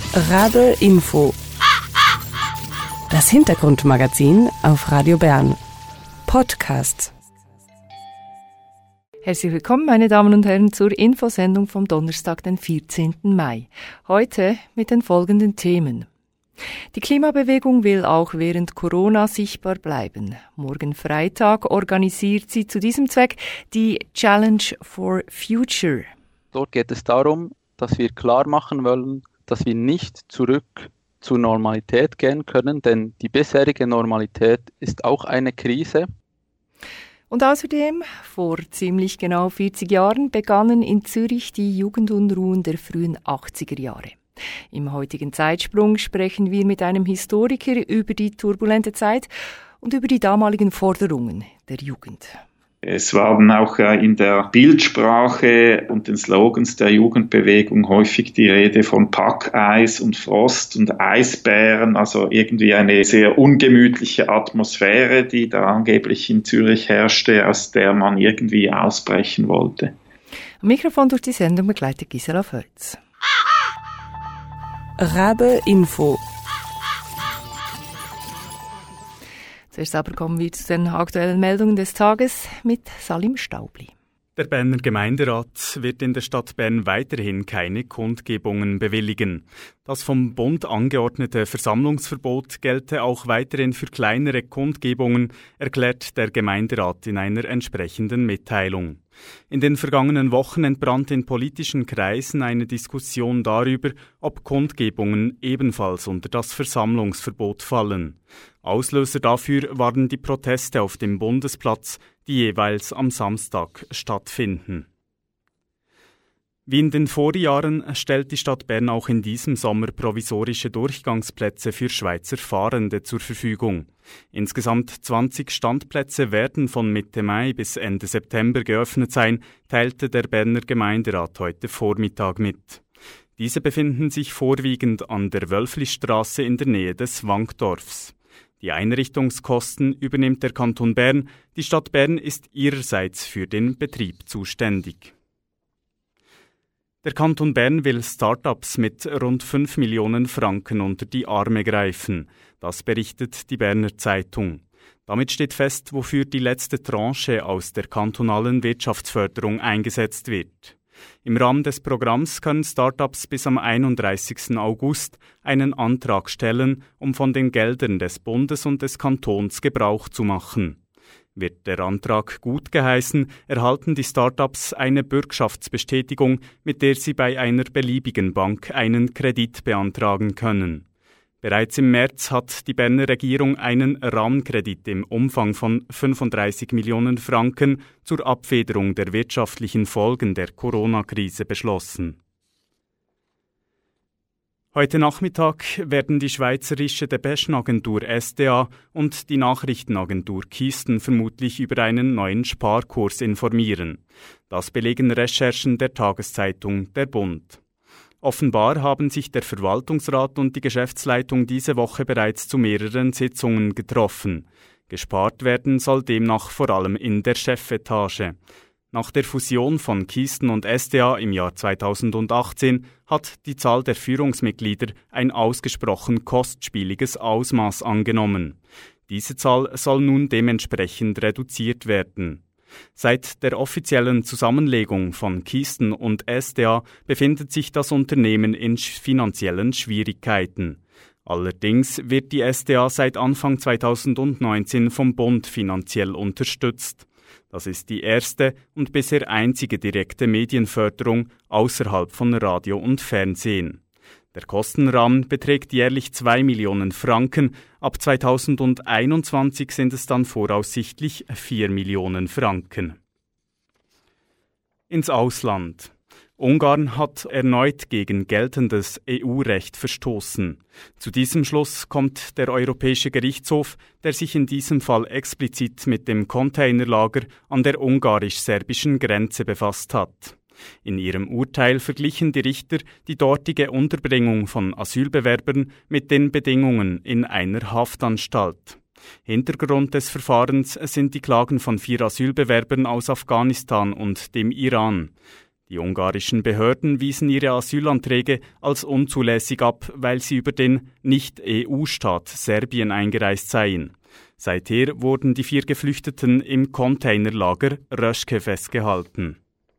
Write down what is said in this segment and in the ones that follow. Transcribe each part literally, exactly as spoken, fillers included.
Rabe Info. Das Hintergrundmagazin auf Radio Bern. Podcast. Herzlich willkommen, meine Damen und Herren, zur Infosendung vom Donnerstag, den vierzehnten Mai. Heute mit den folgenden Themen. Die Klimabewegung will auch während Corona sichtbar bleiben. Morgen Freitag organisiert sie zu diesem Zweck die Challenge for Future. Dort geht es darum, dass wir klar machen wollen, dass wir nicht zurück zur Normalität gehen können, denn die bisherige Normalität ist auch eine Krise. Und außerdem, vor ziemlich genau vierzig Jahren begannen in Zürich die Jugendunruhen der frühen achtziger Jahre. Im heutigen Zeitsprung sprechen wir mit einem Historiker über die turbulente Zeit und über die damaligen Forderungen der Jugend. Es waren auch in der Bildsprache und den Slogans der Jugendbewegung häufig die Rede von Packeis und Frost und Eisbären, also irgendwie eine sehr ungemütliche Atmosphäre, die da angeblich in Zürich herrschte, aus der man irgendwie ausbrechen wollte. Am Mikrofon durch die Sendung begleitet Gisela Völz. Rabe Info. Zuerst aber kommen wir zu den aktuellen Meldungen des Tages mit Salim Staubli. Der Berner Gemeinderat wird in der Stadt Bern weiterhin keine Kundgebungen bewilligen. Das vom Bund angeordnete Versammlungsverbot gelte auch weiterhin für kleinere Kundgebungen, erklärt der Gemeinderat in einer entsprechenden Mitteilung. In den vergangenen Wochen entbrannte in politischen Kreisen eine Diskussion darüber, ob Kundgebungen ebenfalls unter das Versammlungsverbot fallen. Auslöser dafür waren die Proteste auf dem Bundesplatz, die jeweils am Samstag stattfinden. Wie in den Vorjahren stellt die Stadt Bern auch in diesem Sommer provisorische Durchgangsplätze für Schweizer Fahrende zur Verfügung. Insgesamt zwanzig Standplätze werden von Mitte Mai bis Ende September geöffnet sein, teilte der Berner Gemeinderat heute Vormittag mit. Diese befinden sich vorwiegend an der Wölflistrasse in der Nähe des Wankdorfs. Die Einrichtungskosten übernimmt der Kanton Bern, die Stadt Bern ist ihrerseits für den Betrieb zuständig. Der Kanton Bern will Start-ups mit rund fünf Millionen Franken unter die Arme greifen. Das berichtet die Berner Zeitung. Damit steht fest, wofür die letzte Tranche aus der kantonalen Wirtschaftsförderung eingesetzt wird. Im Rahmen des Programms können Start-ups bis am einunddreißigsten August einen Antrag stellen, um von den Geldern des Bundes und des Kantons Gebrauch zu machen. Wird der Antrag gut geheißen, erhalten die Start-ups eine Bürgschaftsbestätigung, mit der sie bei einer beliebigen Bank einen Kredit beantragen können. Bereits im März hat die Berner Regierung einen Rahmenkredit im Umfang von fünfunddreißig Millionen Franken zur Abfederung der wirtschaftlichen Folgen der Corona-Krise beschlossen. Heute Nachmittag werden die Schweizerische Depeschenagentur S D A und die Nachrichtenagentur Kisten vermutlich über einen neuen Sparkurs informieren. Das belegen Recherchen der Tageszeitung Der Bund. Offenbar haben sich der Verwaltungsrat und die Geschäftsleitung diese Woche bereits zu mehreren Sitzungen getroffen. Gespart werden soll demnach vor allem in der Chefetage. Nach der Fusion von Kisten und S D A im Jahr zweitausendachtzehn hat die Zahl der Führungsmitglieder ein ausgesprochen kostspieliges Ausmaß angenommen. Diese Zahl soll nun dementsprechend reduziert werden. Seit der offiziellen Zusammenlegung von Kisten und S D A befindet sich das Unternehmen in finanziellen Schwierigkeiten. Allerdings wird die S D A seit Anfang zweitausendneunzehn vom Bund finanziell unterstützt. Das ist die erste und bisher einzige direkte Medienförderung außerhalb von Radio und Fernsehen. Der Kostenrahmen beträgt jährlich zwei Millionen Franken, ab zweitausendeinundzwanzig sind es dann voraussichtlich vier Millionen Franken. Ins Ausland. Ungarn hat erneut gegen geltendes E U-Recht verstoßen. Zu diesem Schluss kommt der Europäische Gerichtshof, der sich in diesem Fall explizit mit dem Containerlager an der ungarisch-serbischen Grenze befasst hat. In ihrem Urteil verglichen die Richter die dortige Unterbringung von Asylbewerbern mit den Bedingungen in einer Haftanstalt. Hintergrund des Verfahrens sind die Klagen von vier Asylbewerbern aus Afghanistan und dem Iran. Die ungarischen Behörden wiesen ihre Asylanträge als unzulässig ab, weil sie über den Nicht-E U-Staat Serbien eingereist seien. Seither wurden die vier Geflüchteten im Containerlager Röschke festgehalten.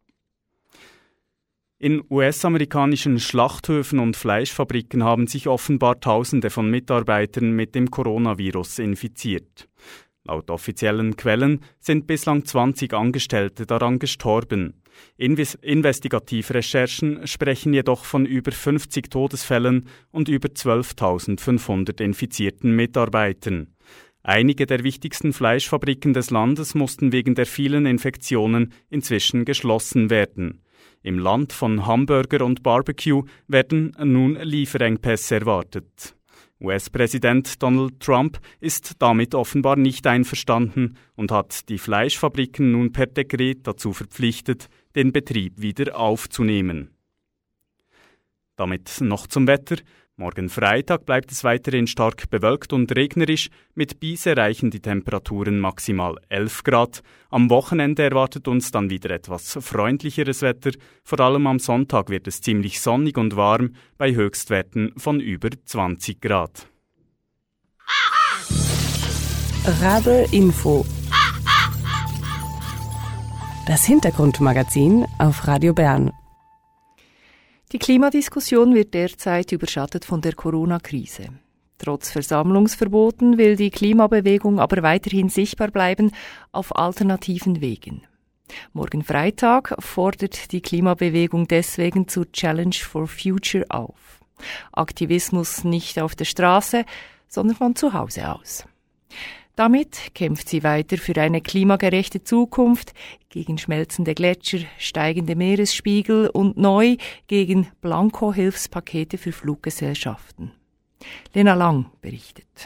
In U S-amerikanischen Schlachthöfen und Fleischfabriken haben sich offenbar Tausende von Mitarbeitern mit dem Coronavirus infiziert. Laut offiziellen Quellen sind bislang zwanzig Angestellte daran gestorben. Inves- Investigativrecherchen sprechen jedoch von über fünfzig Todesfällen und über zwölftausendfünfhundert infizierten Mitarbeitern. Einige der wichtigsten Fleischfabriken des Landes mussten wegen der vielen Infektionen inzwischen geschlossen werden. Im Land von Hamburger und Barbecue werden nun Lieferengpässe erwartet. U S-Präsident Donald Trump ist damit offenbar nicht einverstanden und hat die Fleischfabriken nun per Dekret dazu verpflichtet, den Betrieb wieder aufzunehmen. Damit noch zum Wetter. Morgen Freitag bleibt es weiterhin stark bewölkt und regnerisch. Mit Bis erreichen die Temperaturen maximal elf Grad. Am Wochenende erwartet uns dann wieder etwas freundlicheres Wetter. Vor allem am Sonntag wird es ziemlich sonnig und warm bei Höchstwerten von über zwanzig Grad. Rabe Info. Das Hintergrundmagazin auf Radio Bern. Die Klimadiskussion wird derzeit überschattet von der Corona-Krise. Trotz Versammlungsverboten will die Klimabewegung aber weiterhin sichtbar bleiben auf alternativen Wegen. Morgen Freitag fordert die Klimabewegung deswegen zur Challenge for Future auf. Aktivismus nicht auf der Straße, sondern von zu Hause aus. Damit kämpft sie weiter für eine klimagerechte Zukunft, gegen schmelzende Gletscher, steigende Meeresspiegel und neu gegen Blanko-Hilfspakete für Fluggesellschaften. Lena Lang berichtet.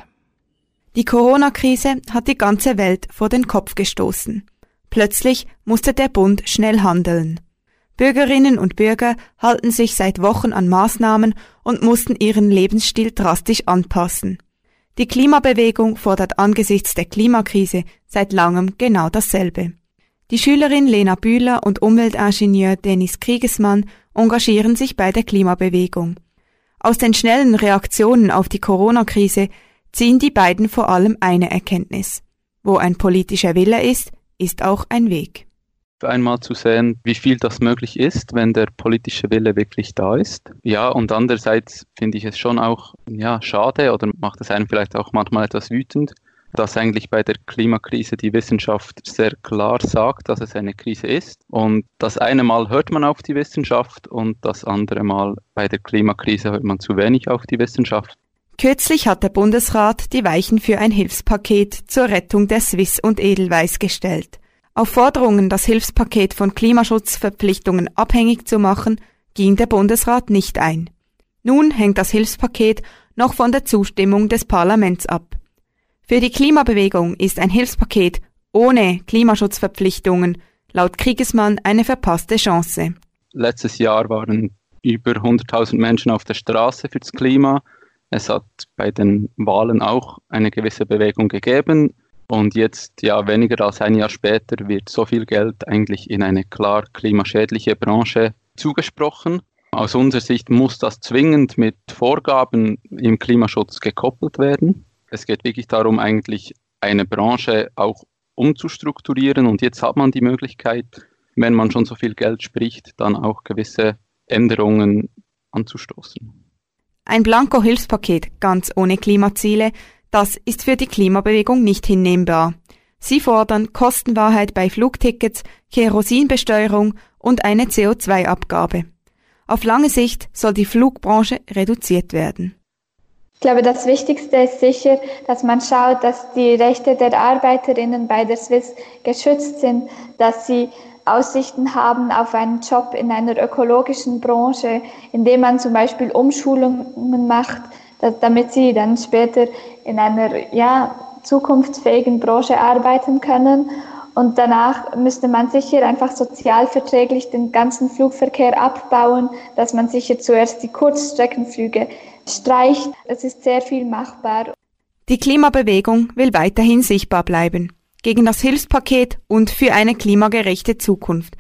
Die Corona-Krise hat die ganze Welt vor den Kopf gestoßen. Plötzlich musste der Bund schnell handeln. Bürgerinnen und Bürger halten sich seit Wochen an Maßnahmen und mussten ihren Lebensstil drastisch anpassen. Die Klimabewegung fordert angesichts der Klimakrise seit langem genau dasselbe. Die Schülerin Lena Bühler und Umweltingenieur Dennis Kriegesmann engagieren sich bei der Klimabewegung. Aus den schnellen Reaktionen auf die Corona-Krise ziehen die beiden vor allem eine Erkenntnis. Wo ein politischer Wille ist, ist auch ein Weg. Einmal zu sehen, wie viel das möglich ist, wenn der politische Wille wirklich da ist. Ja, und andererseits finde ich es schon auch ja, schade oder macht es einen vielleicht auch manchmal etwas wütend, dass eigentlich bei der Klimakrise die Wissenschaft sehr klar sagt, dass es eine Krise ist. Und das eine Mal hört man auf die Wissenschaft und das andere Mal bei der Klimakrise hört man zu wenig auf die Wissenschaft. Kürzlich hat der Bundesrat die Weichen für ein Hilfspaket zur Rettung der Swiss und Edelweiss gestellt. Auf Forderungen, das Hilfspaket von Klimaschutzverpflichtungen abhängig zu machen, ging der Bundesrat nicht ein. Nun hängt das Hilfspaket noch von der Zustimmung des Parlaments ab. Für die Klimabewegung ist ein Hilfspaket ohne Klimaschutzverpflichtungen laut Kriegesmann eine verpasste Chance. Letztes Jahr waren über hunderttausend Menschen auf der Straße fürs Klima. Es hat bei den Wahlen auch eine gewisse Bewegung gegeben. Und jetzt, ja, weniger als ein Jahr später, wird so viel Geld eigentlich in eine klar klimaschädliche Branche zugesprochen. Aus unserer Sicht muss das zwingend mit Vorgaben im Klimaschutz gekoppelt werden. Es geht wirklich darum, eigentlich eine Branche auch umzustrukturieren. Und jetzt hat man die Möglichkeit, wenn man schon so viel Geld spricht, dann auch gewisse Änderungen anzustoßen. Ein Blanko-Hilfspaket ganz ohne Klimaziele, das ist für die Klimabewegung nicht hinnehmbar. Sie fordern Kostenwahrheit bei Flugtickets, Kerosinbesteuerung und eine C O zwei Abgabe. Auf lange Sicht soll die Flugbranche reduziert werden. Ich glaube, das Wichtigste ist sicher, dass man schaut, dass die Rechte der Arbeiterinnen bei der Swiss geschützt sind, dass sie Aussichten haben auf einen Job in einer ökologischen Branche, indem man zum Beispiel Umschulungen macht, damit sie dann später in einer ja, zukunftsfähigen Branche arbeiten können. Und danach müsste man sicher einfach sozialverträglich den ganzen Flugverkehr abbauen, dass man sicher zuerst die Kurzstreckenflüge streicht. Es ist sehr viel machbar. Die Klimabewegung will weiterhin sichtbar bleiben, gegen das Hilfspaket und für eine klimagerechte Zukunft.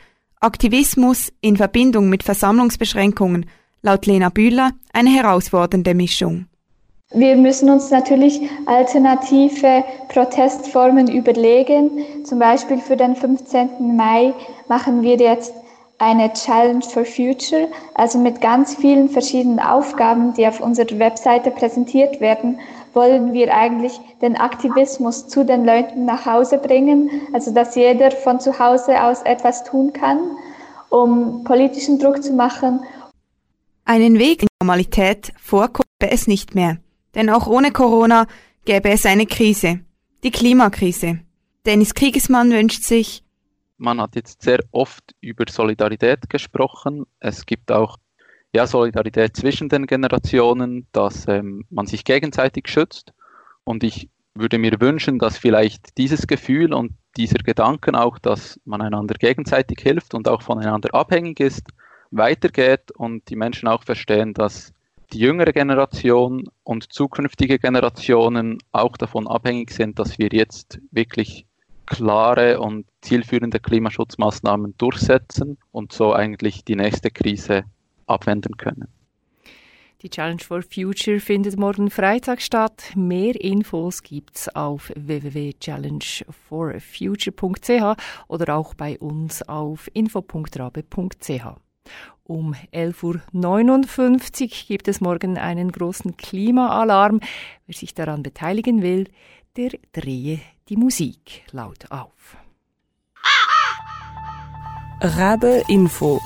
Aktivismus in Verbindung mit Versammlungsbeschränkungen, laut Lena Bühler eine herausfordernde Mischung. Wir müssen uns natürlich alternative Protestformen überlegen. Zum Beispiel für den fünfzehnten Mai machen wir jetzt eine Challenge for Future, also mit ganz vielen verschiedenen Aufgaben, die auf unserer Webseite präsentiert werden, wollen wir eigentlich den Aktivismus zu den Leuten nach Hause bringen, also dass jeder von zu Hause aus etwas tun kann, um politischen Druck zu machen. Einen Weg in Normalität vor Corona gäbe es nicht mehr, denn auch ohne Corona gäbe es eine Krise, die Klimakrise. Dennis Kriegesmann wünscht sich: Man hat jetzt sehr oft über Solidarität gesprochen. Es gibt auch ja, Solidarität zwischen den Generationen, dass ähm, man sich gegenseitig schützt. Und ich würde mir wünschen, dass vielleicht dieses Gefühl und dieser Gedanken auch, dass man einander gegenseitig hilft und auch voneinander abhängig ist, weitergeht und die Menschen auch verstehen, dass die jüngere Generation und zukünftige Generationen auch davon abhängig sind, dass wir jetzt wirklich klare und zielführende Klimaschutzmaßnahmen durchsetzen und so eigentlich die nächste Krise abwenden können. Die Challenge for Future findet morgen Freitag statt. Mehr Infos gibt's auf w w w punkt challenge for future punkt c h oder auch bei uns auf info punkt rabe punkt c h. Um elf Uhr neunundfünfzig gibt es morgen einen großen Klimaalarm. Wer sich daran beteiligen will, der drehe die Musik laut auf. Rabe Info.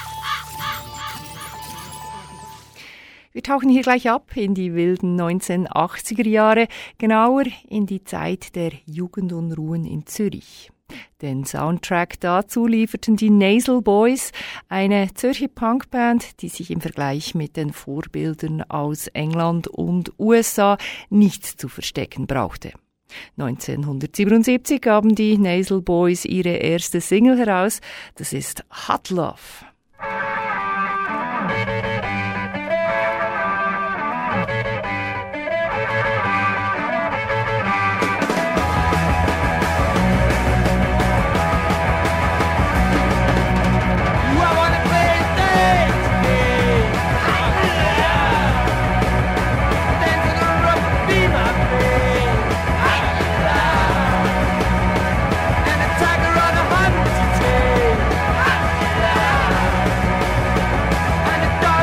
Wir tauchen hier gleich ab in die wilden neunzehnhundertachtziger Jahre, genauer in die Zeit der Jugendunruhen in Zürich. Den Soundtrack dazu lieferten die Nasal Boys, eine Zürcher Punkband, die sich im Vergleich mit den Vorbildern aus England und U S A nicht zu verstecken brauchte. neunzehnhundertsiebenundsiebzig gaben die Nasal Boys ihre erste Single heraus, das ist Hot Love. And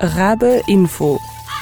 Rabe Info.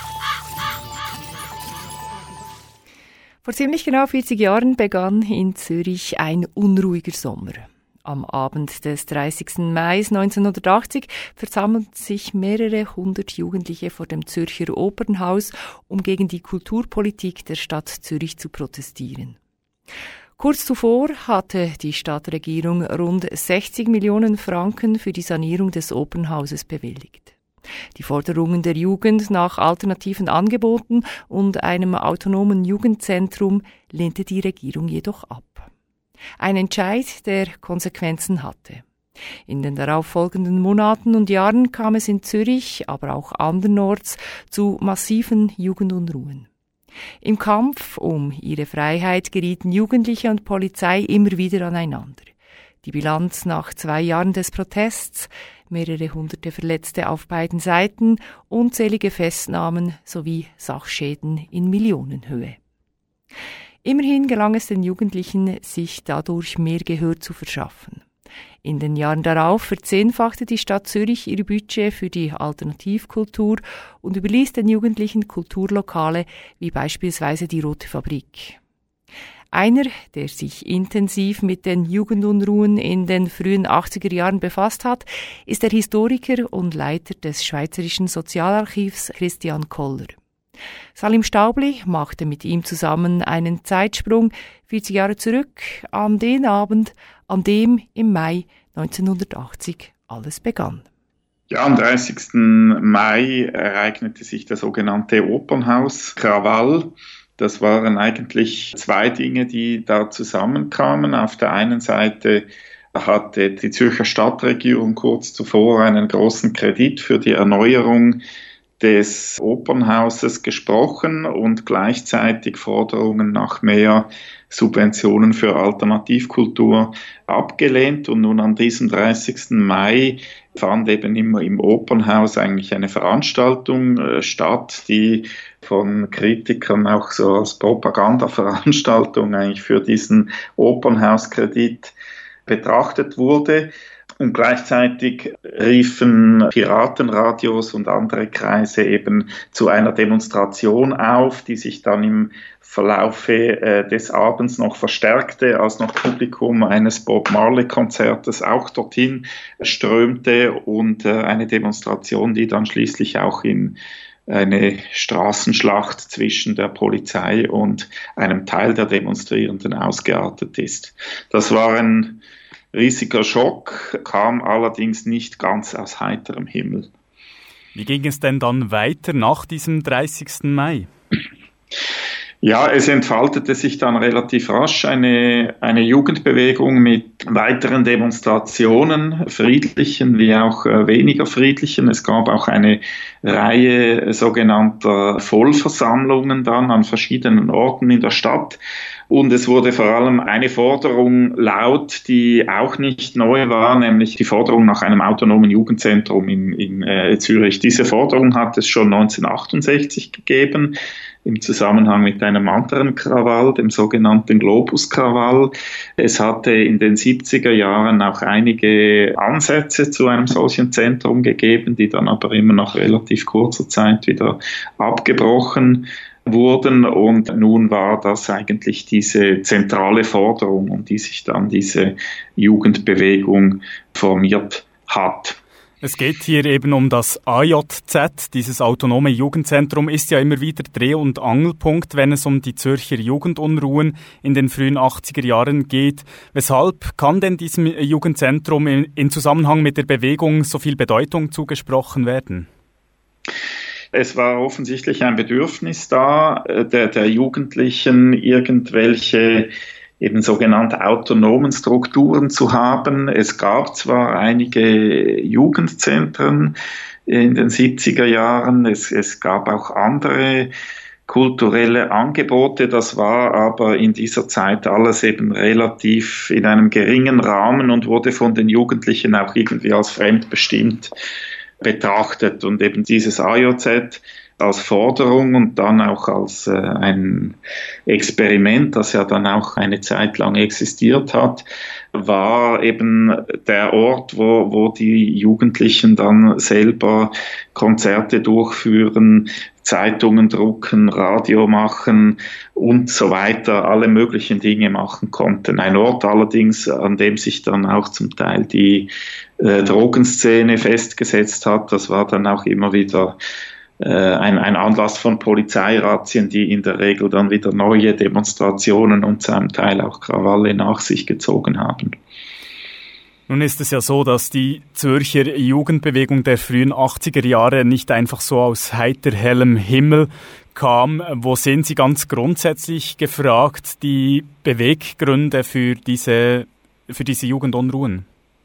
Vor ziemlich genau vierzig Jahren begann in Zürich ein unruhiger Sommer. Am Abend des dreißigsten Mai neunzehnhundertachtzig versammelten sich mehrere hundert Jugendliche vor dem Zürcher Opernhaus, um gegen die Kulturpolitik der Stadt Zürich zu protestieren. Kurz zuvor hatte die Stadtregierung rund sechzig Millionen Franken für die Sanierung des Opernhauses bewilligt. Die Forderungen der Jugend nach alternativen Angeboten und einem autonomen Jugendzentrum lehnte die Regierung jedoch ab. Ein Entscheid, der Konsequenzen hatte. In den darauffolgenden Monaten und Jahren kam es in Zürich, aber auch andernorts, zu massiven Jugendunruhen. Im Kampf um ihre Freiheit gerieten Jugendliche und Polizei immer wieder aneinander. Die Bilanz nach zwei Jahren des Protests, mehrere hunderte Verletzte auf beiden Seiten, unzählige Festnahmen sowie Sachschäden in Millionenhöhe. Immerhin gelang es den Jugendlichen, sich dadurch mehr Gehör zu verschaffen. In den Jahren darauf verzehnfachte die Stadt Zürich ihr Budget für die Alternativkultur und überließ den Jugendlichen Kulturlokale wie beispielsweise die Rote Fabrik. Einer, der sich intensiv mit den Jugendunruhen in den frühen achtziger Jahren befasst hat, ist der Historiker und Leiter des Schweizerischen Sozialarchivs Christian Koller. Salim Staubli machte mit ihm zusammen einen Zeitsprung vierzig Jahre zurück an den Abend, an dem im Mai neunzehnhundertachtzig alles begann. Ja, am dreißigsten Mai ereignete sich der sogenannte Opernhaus-Krawall. Das waren eigentlich zwei Dinge, die da zusammenkamen. Auf der einen Seite hatte die Zürcher Stadtregierung kurz zuvor einen großen Kredit für die Erneuerung des Opernhauses gesprochen und gleichzeitig Forderungen nach mehr Subventionen für Alternativkultur abgelehnt. Und nun an diesem dreißigsten Mai fand eben immer im Opernhaus eigentlich eine Veranstaltung äh, statt, die von Kritikern auch so als Propagandaveranstaltung eigentlich für diesen Opernhauskredit betrachtet wurde. Und gleichzeitig riefen Piratenradios und andere Kreise eben zu einer Demonstration auf, die sich dann im Verlaufe äh, des Abends noch verstärkte, als noch Publikum eines Bob Marley-Konzertes auch dorthin strömte und äh, eine Demonstration, die dann schließlich auch in eine Straßenschlacht zwischen der Polizei und einem Teil der Demonstrierenden ausgeartet ist. Das war ein riesiger Schock, kam allerdings nicht ganz aus heiterem Himmel. Wie ging es denn dann weiter nach diesem dreißigsten Mai? Ja, es entfaltete sich dann relativ rasch eine, eine Jugendbewegung mit weiteren Demonstrationen, friedlichen wie auch äh, weniger friedlichen. Es gab auch eine Reihe sogenannter Vollversammlungen dann an verschiedenen Orten in der Stadt. Und es wurde vor allem eine Forderung laut, die auch nicht neu war, nämlich die Forderung nach einem autonomen Jugendzentrum in, in äh, Zürich. Diese Forderung hat es schon neunzehnhundertachtundsechzig gegeben, im Zusammenhang mit einem anderen Krawall, dem sogenannten Globus-Krawall. Es hatte in den siebziger Jahren auch einige Ansätze zu einem solchen Zentrum gegeben, die dann aber immer nach relativ kurzer Zeit wieder abgebrochen wurden. Und nun war das eigentlich diese zentrale Forderung, um die sich dann diese Jugendbewegung formiert hat. Es geht hier eben um das A J Z. Dieses autonome Jugendzentrum ist ja immer wieder Dreh- und Angelpunkt, wenn es um die Zürcher Jugendunruhen in den frühen achtziger Jahren geht. Weshalb kann denn diesem Jugendzentrum in, in Zusammenhang mit der Bewegung so viel Bedeutung zugesprochen werden? Es war offensichtlich ein Bedürfnis da, der, der Jugendlichen irgendwelche eben sogenannte autonomen Strukturen zu haben. Es gab zwar einige Jugendzentren in den siebziger Jahren, es, es gab auch andere kulturelle Angebote, das war aber in dieser Zeit alles eben relativ in einem geringen Rahmen und wurde von den Jugendlichen auch irgendwie als fremdbestimmt betrachtet. Und eben dieses A J Z als Forderung und dann auch als äh, ein Experiment, das ja dann auch eine Zeit lang existiert hat, war eben der Ort, wo, wo die Jugendlichen dann selber Konzerte durchführen, Zeitungen drucken, Radio machen und so weiter, alle möglichen Dinge machen konnten. Ein Ort allerdings, an dem sich dann auch zum Teil die äh, Drogenszene festgesetzt hat. Das war dann auch immer wieder äh, ein, ein Anlass von Polizeirazzien, die in der Regel dann wieder neue Demonstrationen und zum Teil auch Krawalle nach sich gezogen haben. Nun ist es ja so, dass die Zürcher Jugendbewegung der frühen achtziger Jahre nicht einfach so aus heiter hellem Himmel kam. Wo sehen Sie ganz grundsätzlich gefragt die Beweggründe für diese, für diese Jugendunruhen?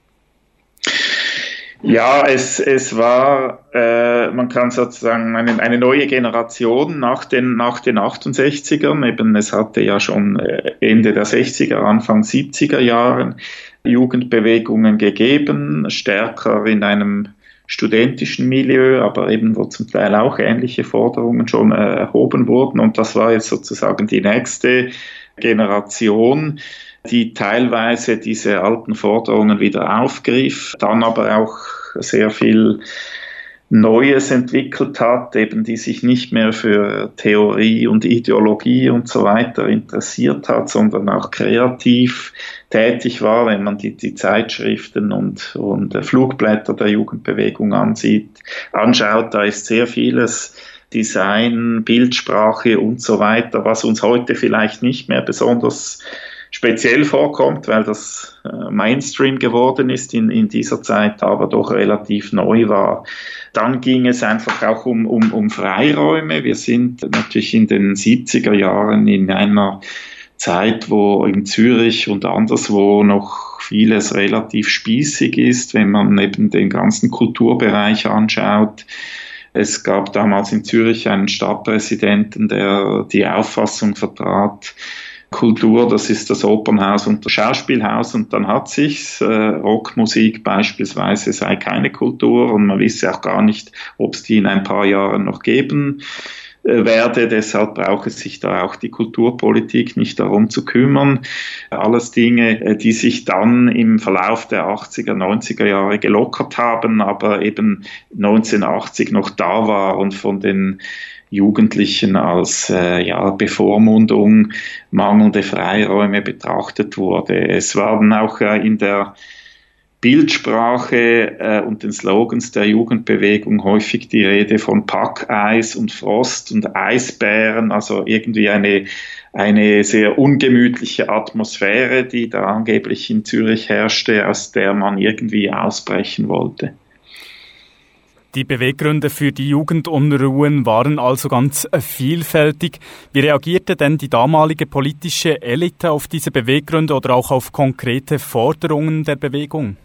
Ja, es, es war, äh, man kann sozusagen eine, eine neue Generation nach den, nach den achtundsechzigern. Eben, es hatte ja schon Ende der sechziger, Anfang siebziger Jahren Jugendbewegungen gegeben, stärker in einem studentischen Milieu, aber eben wo zum Teil auch ähnliche Forderungen schon äh, erhoben wurden. Und das war jetzt sozusagen die nächste Generation, die teilweise diese alten Forderungen wieder aufgriff, dann aber auch sehr viel Neues entwickelt hat, eben die sich nicht mehr für Theorie und Ideologie und so weiter interessiert hat, sondern auch kreativ tätig war, wenn man die, die Zeitschriften und, und Flugblätter der Jugendbewegung ansieht, anschaut, da ist sehr vieles Design, Bildsprache und so weiter, was uns heute vielleicht nicht mehr besonders speziell vorkommt, weil das äh, Mainstream geworden ist in, in dieser Zeit, aber doch relativ neu war. Dann ging es einfach auch um, um, um Freiräume. Wir sind natürlich in den siebziger Jahren in einer Zeit, wo in Zürich und anderswo noch vieles relativ spießig ist, wenn man eben den ganzen Kulturbereich anschaut. Es gab damals in Zürich einen Stadtpräsidenten, der die Auffassung vertrat, Kultur, das ist das Opernhaus und das Schauspielhaus, und dann hat sich's, äh, Rockmusik beispielsweise sei keine Kultur und man wisse auch gar nicht, ob es die in ein paar Jahren noch geben äh, werde. Deshalb brauche sich da auch die Kulturpolitik nicht darum zu kümmern. Alles Dinge, äh, die sich dann im Verlauf der achtziger, neunziger Jahre gelockert haben, aber eben neunzehnhundertachtzig noch da war und von den Jugendlichen als äh, ja, Bevormundung, mangelnde Freiräume betrachtet wurde. Es waren auch äh, in der Bildsprache äh, und den Slogans der Jugendbewegung häufig die Rede von Packeis und Frost und Eisbären, also irgendwie eine, eine sehr ungemütliche Atmosphäre, die da angeblich in Zürich herrschte, aus der man irgendwie ausbrechen wollte. Die Beweggründe für die Jugendunruhen waren also ganz vielfältig. Wie reagierte denn die damalige politische Elite auf diese Beweggründe oder auch auf konkrete Forderungen der Bewegung?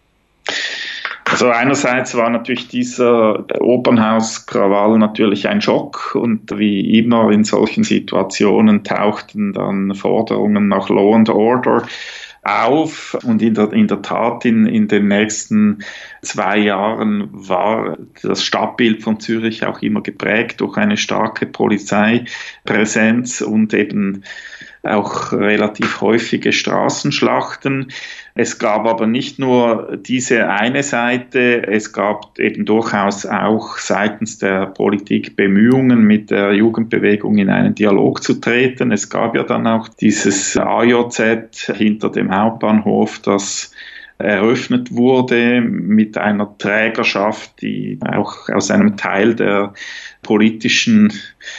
Also einerseits war natürlich dieser Opernhauskrawall natürlich ein Schock, und wie immer in solchen Situationen tauchten dann Forderungen nach Law and Order auf, und in der, in der Tat in, in den nächsten zwei Jahren war das Stadtbild von Zürich auch immer geprägt durch eine starke Polizeipräsenz und eben auch relativ häufige Straßenschlachten. Es gab aber nicht nur diese eine Seite, es gab eben durchaus auch seitens der Politik Bemühungen, mit der Jugendbewegung in einen Dialog zu treten. Es gab ja dann auch dieses A J Z hinter dem Hauptbahnhof, das eröffnet wurde mit einer Trägerschaft, die auch aus einem Teil der politischen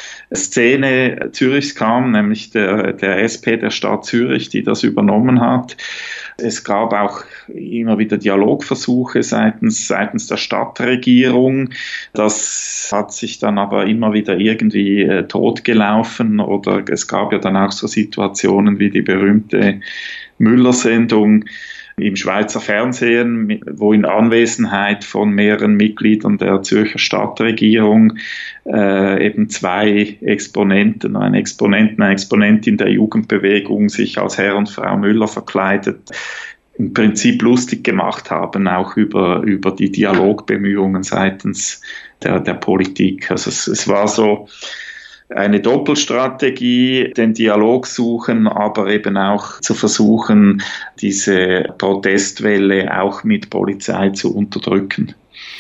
Szene Zürichs kam, nämlich der, der S P der Stadt Zürich, die das übernommen hat. Es gab auch immer wieder Dialogversuche seitens, seitens der Stadtregierung. Das hat sich dann aber immer wieder irgendwie äh, totgelaufen, oder es gab ja dann auch so Situationen wie die berühmte Müller-Sendung im Schweizer Fernsehen, wo in Anwesenheit von mehreren Mitgliedern der Zürcher Stadtregierung äh, eben zwei Exponenten, ein Exponenten, eine Exponentin der Jugendbewegung sich als Herr und Frau Müller verkleidet, im Prinzip lustig gemacht haben, auch über, über die Dialogbemühungen seitens der, der Politik. Also es, es war so eine Doppelstrategie, den Dialog suchen, aber eben auch zu versuchen, diese Protestwelle auch mit Polizei zu unterdrücken.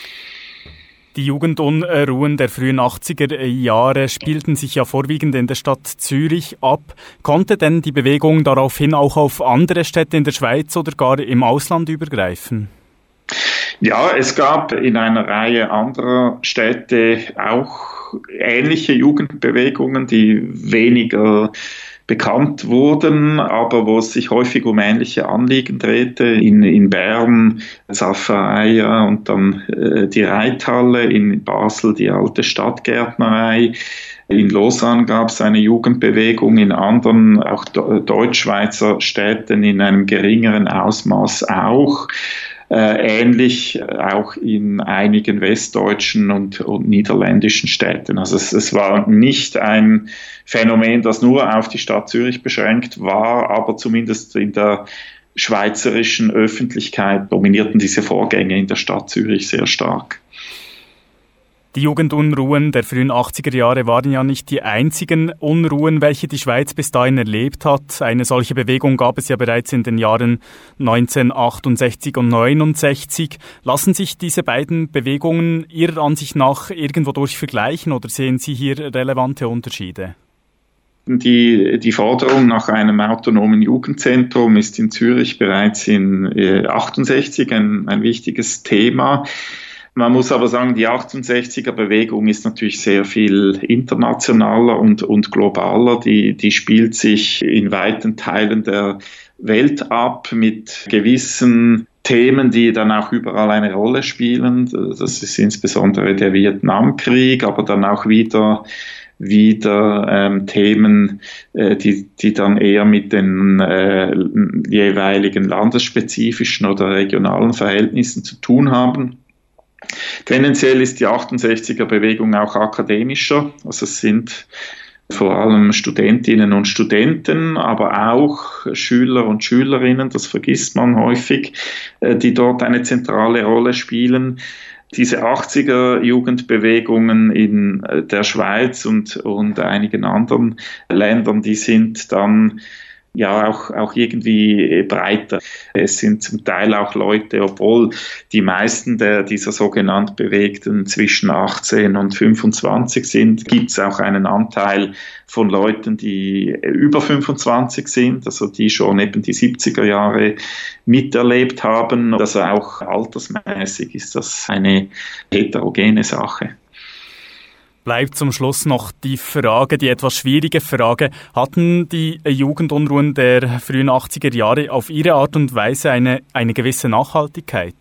Die Jugendunruhen der frühen achtziger Jahre spielten sich ja vorwiegend in der Stadt Zürich ab. Konnte denn die Bewegung daraufhin auch auf andere Städte in der Schweiz oder gar im Ausland übergreifen? Ja, es gab in einer Reihe anderer Städte auch ähnliche Jugendbewegungen, die weniger bekannt wurden, aber wo es sich häufig um ähnliche Anliegen drehte. In, in Bern Safareia und dann äh, die Reithalle, in Basel die alte Stadtgärtnerei. In Lausanne gab es eine Jugendbewegung, in anderen, auch Deutschschweizer Städten in einem geringeren Ausmaß auch. Äh, ähnlich auch in einigen westdeutschen und, und niederländischen Städten. Also es, es war nicht ein Phänomen, das nur auf die Stadt Zürich beschränkt war, aber zumindest in der schweizerischen Öffentlichkeit dominierten diese Vorgänge in der Stadt Zürich sehr stark. Die Jugendunruhen der frühen achtziger Jahre waren ja nicht die einzigen Unruhen, welche die Schweiz bis dahin erlebt hat. Eine solche Bewegung gab es ja bereits in den Jahren neunzehnhundertachtundsechzig und neunundsechzig. Lassen sich diese beiden Bewegungen Ihrer Ansicht nach irgendwo durch vergleichen oder sehen Sie hier relevante Unterschiede? Die, die Forderung nach einem autonomen Jugendzentrum ist in Zürich bereits in äh, achtundsechzig ein, ein wichtiges Thema. Man muss aber sagen, die achtundsechziger-Bewegung ist natürlich sehr viel internationaler und, und globaler. Die, die spielt sich in weiten Teilen der Welt ab mit gewissen Themen, die dann auch überall eine Rolle spielen. Das ist insbesondere der Vietnamkrieg, aber dann auch wieder wieder ähm, Themen, äh, die, die dann eher mit den äh, jeweiligen landesspezifischen oder regionalen Verhältnissen zu tun haben. Tendenziell ist die achtundsechziger-Bewegung auch akademischer, also es sind vor allem Studentinnen und Studenten, aber auch Schüler und Schülerinnen, das vergisst man häufig, die dort eine zentrale Rolle spielen. Diese achtziger-Jugendbewegungen in der Schweiz und, und einigen anderen Ländern, die sind dann ja auch, auch irgendwie breiter. Es sind zum Teil auch Leute, obwohl die meisten der, dieser sogenannt Bewegten zwischen achtzehn und fünfundzwanzig sind, gibt es auch einen Anteil von Leuten, die über fünfundzwanzig sind, also die schon eben die siebziger Jahre miterlebt haben. Also auch altersmäßig ist das eine heterogene Sache. Bleibt zum Schluss noch die Frage, die etwas schwierige Frage. Hatten die Jugendunruhen der frühen achtziger Jahre auf ihre Art und Weise eine, eine gewisse Nachhaltigkeit?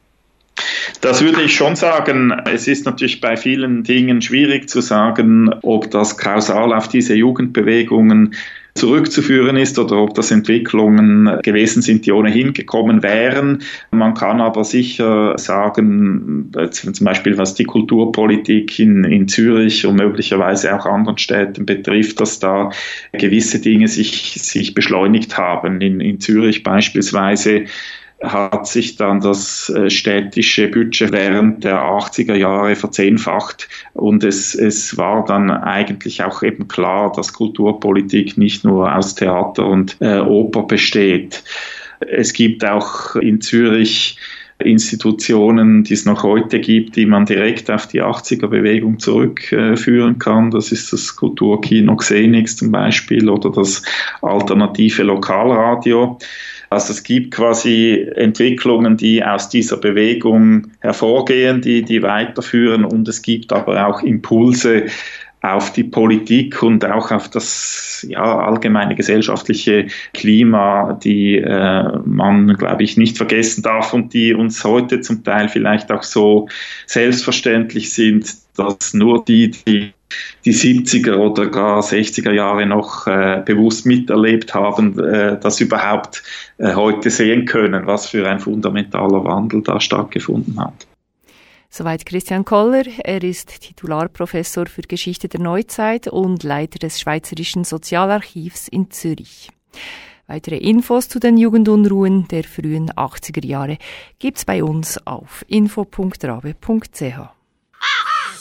Das würde ich schon sagen. Es ist natürlich bei vielen Dingen schwierig zu sagen, ob das kausal auf diese Jugendbewegungen zurückzuführen ist oder ob das Entwicklungen gewesen sind, die ohnehin gekommen wären. Man kann aber sicher sagen, zum Beispiel was die Kulturpolitik in, in Zürich und möglicherweise auch anderen Städten betrifft, dass da gewisse Dinge sich, sich beschleunigt haben. In, in Zürich beispielsweise hat sich dann das städtische Budget während der achtziger Jahre verzehnfacht und es, es war dann eigentlich auch eben klar, dass Kulturpolitik nicht nur aus Theater und äh, Oper besteht. Es gibt auch in Zürich Institutionen, die es noch heute gibt, die man direkt auf die achtziger-Bewegung zurückführen äh, kann. Das ist das Kulturkino Xenix zum Beispiel oder das alternative Lokalradio. Also es gibt quasi Entwicklungen, die aus dieser Bewegung hervorgehen, die, die weiterführen und es gibt aber auch Impulse auf die Politik und auch auf das ja, allgemeine gesellschaftliche Klima, die äh, man, glaube ich, nicht vergessen darf und die uns heute zum Teil vielleicht auch so selbstverständlich sind, dass nur die, die die siebziger oder gar sechziger Jahre noch äh, bewusst miterlebt haben, äh, das überhaupt äh, heute sehen können, was für ein fundamentaler Wandel da stattgefunden hat. Soweit Christian Koller. Er ist Titularprofessor für Geschichte der Neuzeit und Leiter des Schweizerischen Sozialarchivs in Zürich. Weitere Infos zu den Jugendunruhen der frühen achtziger Jahre gibt's bei uns auf info punkt rabe punkt c h.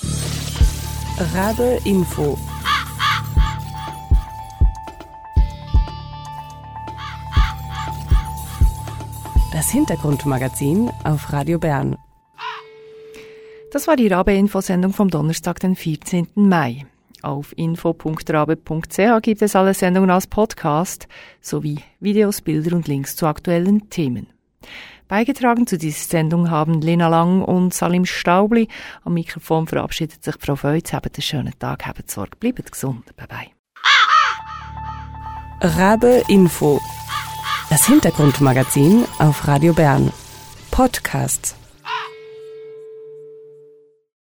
Rabe Info. Das Hintergrundmagazin auf Radio Bern. Das war die Rabe-Info-Sendung vom Donnerstag, den vierzehnten Mai. Auf info punkt rabe punkt c h gibt es alle Sendungen als Podcast sowie Videos, Bilder und Links zu aktuellen Themen. Beigetragen zu dieser Sendung haben Lena Lang und Salim Staubli. Am Mikrofon verabschiedet sich Frau Feutz. Habt einen schönen Tag, habt Sorge, bleibt gesund. Bye bye. Rabe Info. Das Hintergrundmagazin auf Radio Bern. Podcast.